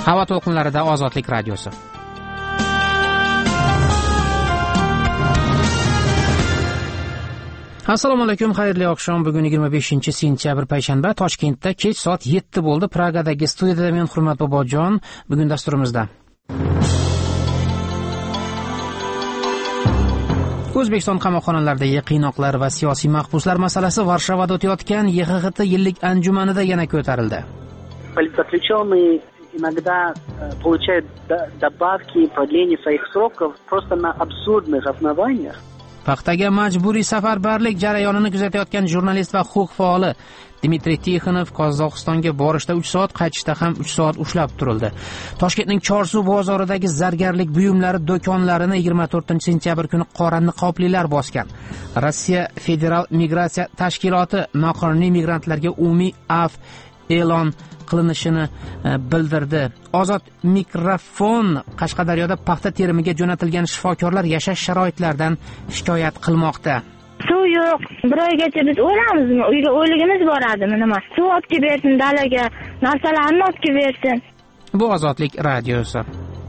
Havo to'lqinlarida Ozodlik radiosi. Assalomu alaykum, xayrli oqshom. Bugun 25-sentyabr payshanba. Toshkentda kech soat 7 bo'ldi. Pragadagi studiyada men Hurmat Bobojon. Bugun dasturimizda O'zbekiston qamoqxonalaridagi qiynoqlar va siyosiy mahbuslar masalasi Varshavada o'tayotgan YXHT yillik anjumanida yana ko'tarildi. Политзаключенные иногда получают добавки и продление своих сроков просто на абсурдных основаниях. Paxtaga majburiy safarbarlik jarayonini kuzatayotgan jurnalist va huquq faoli Dmitriy Tixonov Qozog'istonga borishda 3 soat, qaytishda ham 3 soat ushlab turildi. Toshkentning Chorsu bozoridagi zargarlik buyumlari do'konlarini 24-sentyabr kuni qora niqoblilar bosgan. Rossiya Federal migratsiya tashkiloti noqonuniy migrantlarga umumiy afv e'lon qilinishini bildirdi. Ozod mikrofon Qashqadaryoda paxta terimiga jo'natilgan shifokorlar yashash sharoitlaridan shikoyat qilmoqda. Suv yo'q. Bir oygacha biz o'lamizmi? Uyga o'ligimiz boradimi nima? Suv olib kelib bersin, dalaga narsalarni olib kelib bersin. Bu Ozodlik radiosi.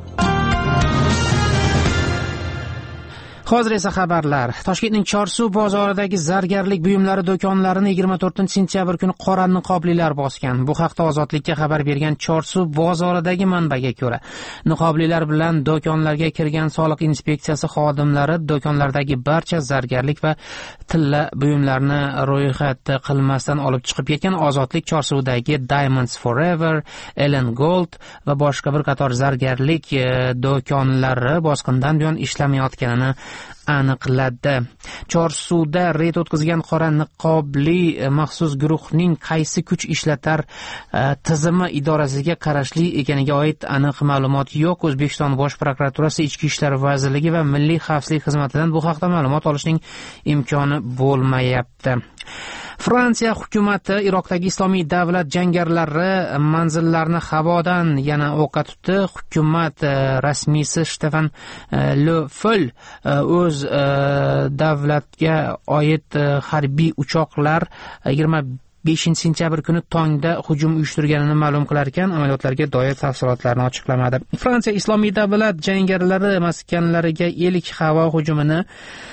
Hozir esa xabarlar. Toshkentning Chorsu bozoridagi zargarlik buyumlari do'konlarini 24-sentyabr kuni qora niqoblilar bosgan. Bu haqda Ozodlikka xabar bergan Chorsu bozoridagi manbaga ko'ra, niqoblilar bilan do'konlarga kirgan soliq inspeksiyasi xodimlari do'konlardagi barcha zargarlik va tilla buyumlarni ro'yxat qilmasdan olib chiqib ketgan. Ozodlik Chorsudagi Diamonds Forever, Ellen Gold va boshqa bir qator zargarlik do'konlari bosqindan buyon ishlamayotganini aniqladi. Chorsuda reyd o'tkazgan qora niqobli maxsus guruhning qaysi kuch ishlatar tizimi idorasiga qarashli ekaniga oid aniq ma'lumot yo'q. O'zbekiston Bosh prokuraturasi, Ichki ishlar vazirligi va Milliy xavfsizlik xizmatidan bu haqda ma'lumot olishning imkoni bo'lmayapti. Fransiya hukumati Iroqdagi Islomiy davlat jangarilari manzillarini havodan yana o'qqa tutdi. Hukumat rasmiysi Stefan Le Foll o'z davlatga oid harbiy uchoqlar 25-sentyabr kuni tongda hujum uyushtirganini ma'lum qilar ekan, amaliyotlarga doir tafsilotlarni ochiqlamadi. Fransiya Islomiy davlat jangarilari maskanlariga ilk havo hujumini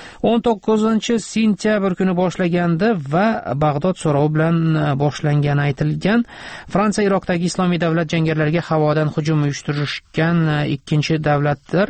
19-sentyabr kuni boshlagandi va Bag'dod so'rovi bilan boshlangani aytilgan. Fransiya Iroqdagi Islomiy davlat jangarilariga havodan hujum uyushtirishgan ikkinchi davlatdir.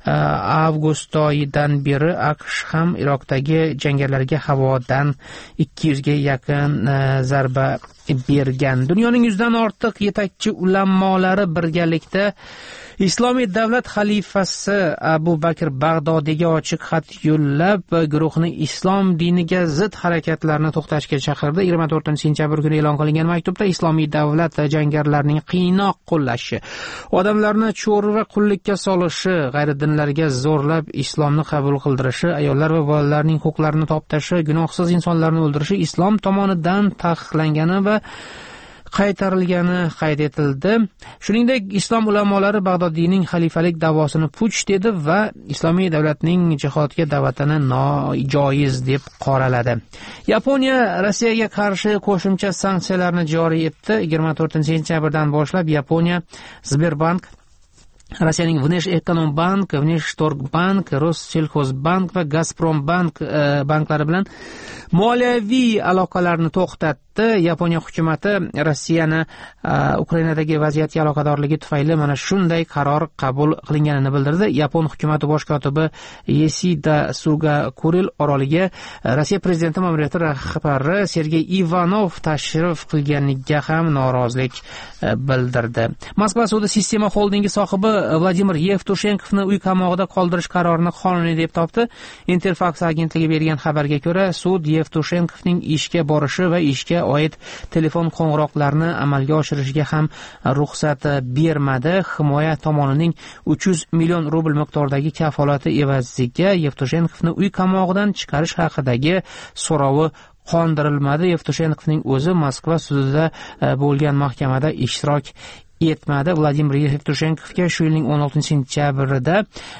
Avgust oyidan beri AQSh ham Iroqdagi jangarilariga havodan 200 ga yaqin zarba bergan. Dunyoning 100 dan ortiq yetakchi ulamolari birgalikda Islomiy davlat xalifasi Abu Bakr Bag'dodiyga ochiq xat yo'llab guruhni islom diniga zid harakatlarni to'xtatishga chaqirdi. 24-sentyabr kuni e'lon qilingan maktubda Islomiy davlat jangarilarining qiynoq qo'llashi, odamlarni cho'r va qullikka solishi, g'ayridinlarga zo'rlab islomni qabul qildirishi, ayollar va bolalarning huquqlarini toptashi, gunohsiz insonlarni o'ldirishi islom tomonidan taqiqlangani va qaytarilgani qayd etildi. Shuningdek, islom ulamolari Bag'dodiyning xalifalik da'vosini puch dedi va islomiy davlatning jihodga da'vatini nojoiz deb qoraladi. Yaponiya Rossiyaga qarshi qo'shimcha sanksiyalarni joriy etdi. 24-sentyabrdan boshlab Yaponiya Sberbank, Rossiyaning Vneshekonombank, Vneshtorgbank, Rossельхозbank va Gazprombank banklari bilan moliyaviy aloqalarni to'xtatdi. Yaponiya hukumati Rossiyani Ukrainadagi vaziyatga aloqadorligi tufayli mana shunday qaror qabul qilinganini bildirdi. Yapon hukumati bosh kotibi Yesida Sugakuril oroliga Rossiya prezidenti ma'muriyati rahbari Sergey Ivanov tashrif qilganiga ham norozilik bildirdi. Moskva sudi Sistema holdingi sohibi Vladimir Yevtushenkovni uy qamog'ida qoldirish qarorini qonuniy deb topdi. Interfax agentligi bergan xabarga ko'ra, sud Yevtushenkovning ishga borishi va ishga oid telefon qo'ng'iroqlarni amalga oshirishga ham ruxsat bermadi. Himoya tomonining 300 million rubl miqdoridagi kafolati evaziga Yevtushenkovni uy qamog'idan chiqarish haqidagi so'rovi qondirilmadi. Yevtushenkovning o'zi Moskva sudida bo'lgan mahkamada ishtirok etmadi. Vladimir Yevtushenkovga shu yilning 16-sentyabrida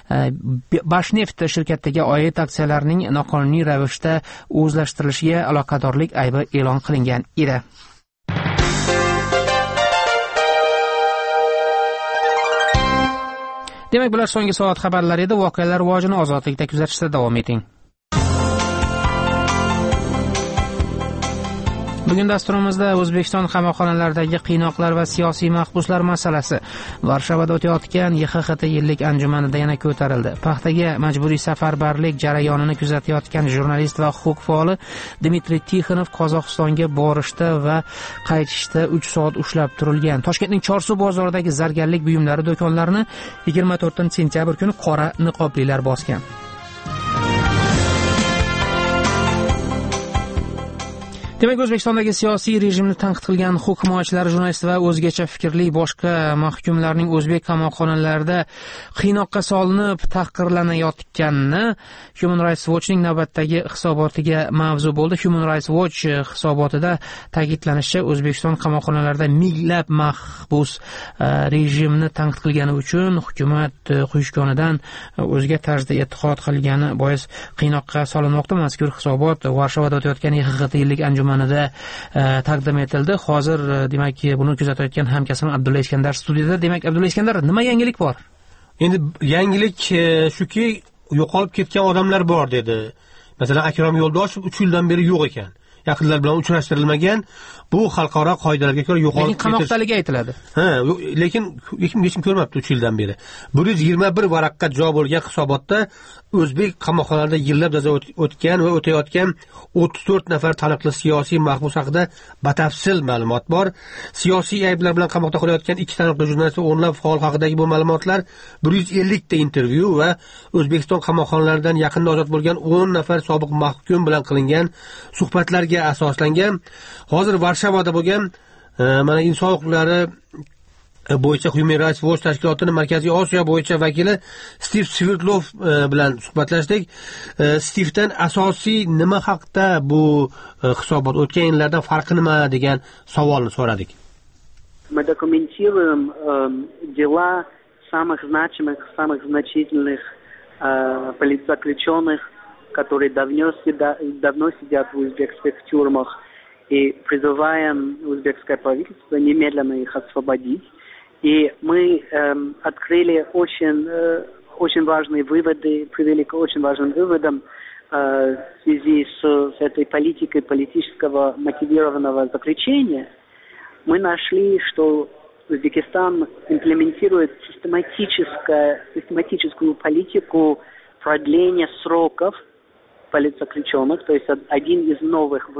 Bashneft shirkatiga oid aksiyalarning noqonuniy ravishda o'zlashtirilishiga aloqadorlik aybi e'lon qilingan edi. Demak, bular so'nggi soat xabarlari edi. Voqealar rivojini ozodlikda kuzatishda davom eting. Bugun dasturimizda O'zbekiston qamoqxonalaridagi qiynoqlar va siyosiy mahbuslar masalasi Varshavada o'tayotgan YXXT yillik anjumanida yana ko'tarildi. Paxtaga majburiy safarbarlik jarayonini kuzatayotgan jurnalist va huquq faoli Dmitriy Tixonov Qozog'istonga borishda va qaytishda 3 soat ushlab turilgan. Toshkentning Chorsu bozoridagi zargarlik buyumlari do'konlarini 24-sentyabr kuni qora niqoblilar bosgan. Demak, O'zbekistondagi siyosiy rejimni tanqid qilgan huquq himoyachilari, jurnalist va o'zgacha fikrli boshqa mahkumlarning o'zbek qamoqxonalarida qiynoqqa solinib tahqirlanayotganini Human Rights Watch'ning navbatdagi hisobotiga mavzu bo'ldi. Human Rights Watch hisobotida ta'kidlanishicha, O'zbekiston qamoqxonalarida minglab mahbus rejimni tanqid qilgani uchun hukumat quyushkonidan o'zga tarzda e'tiqod qilgani bois qiynoqqa solinmoqda. Mazkur hisobot Varshavada o'tayotgan YXXT yillik anjumanida taqdim etildi. Hozir demak buni kuzatayotgan hamkasbim Abdulla Iskandar studiyada. Demak, Abdulla Iskandar, nima yangilik bor? Endi yangilik shuki, yo'qolib ketgan odamlar bor dedi. Masalan, Akrom Yo'ldoshev 3 yildan beri yo'q ekan. Yaqinlar bilan uchrashtirilmagan. Bu xalqaro qoidalarga ko'ra yo'qolib ketish. Lekin qamoqdaligi aytiladi. Lekin hech kim ko'rmabdi 3 yildan beri. 121 varaqqa javob bo'lgan hisobotda o'zbek qamoqxonalarida yillab jazo o'tgan va o'tayotgan 34 nafar taniqli siyosiy mahbus haqida batafsil ma'lumot bor. Siyosiy ayblar bilan qamoqda qolayotgan 2 taniqli jurnalist va o'nlab faol haqidagi bu ma'lumotlar 150 ta intervyu va O'zbekiston qamoqxonalaridan yaqinda ozod bo'lgan 10 nafar sobiq mahkum bilan qilingan suhbatlarga asoslangan. Hozir Varshavada bo'lgan mana inson huquqlari bo'yicha Human Rights Watch tashkilotining Markaziy Osiyo bo'yicha vakili Stiv Svirdlov bilan suhbatlashdik. Stivdan asosiy nima haqda bu hisobot, o'tgan yillardan farqi nima degan savolni so'radik. Мы документируем дела самых значимых, самых значительных политзаключенных, которые давно сидят в узбекских тюрьмах, и призываем узбекское правительство немедленно их освободить. И мы открыли очень важные выводы, привели к очень важным выводам в связи с этой политикой политического мотивированного заключения. Мы нашли, что Узбекистан имплементирует систематическую политику продления сроков политзаключенных, то есть один из новых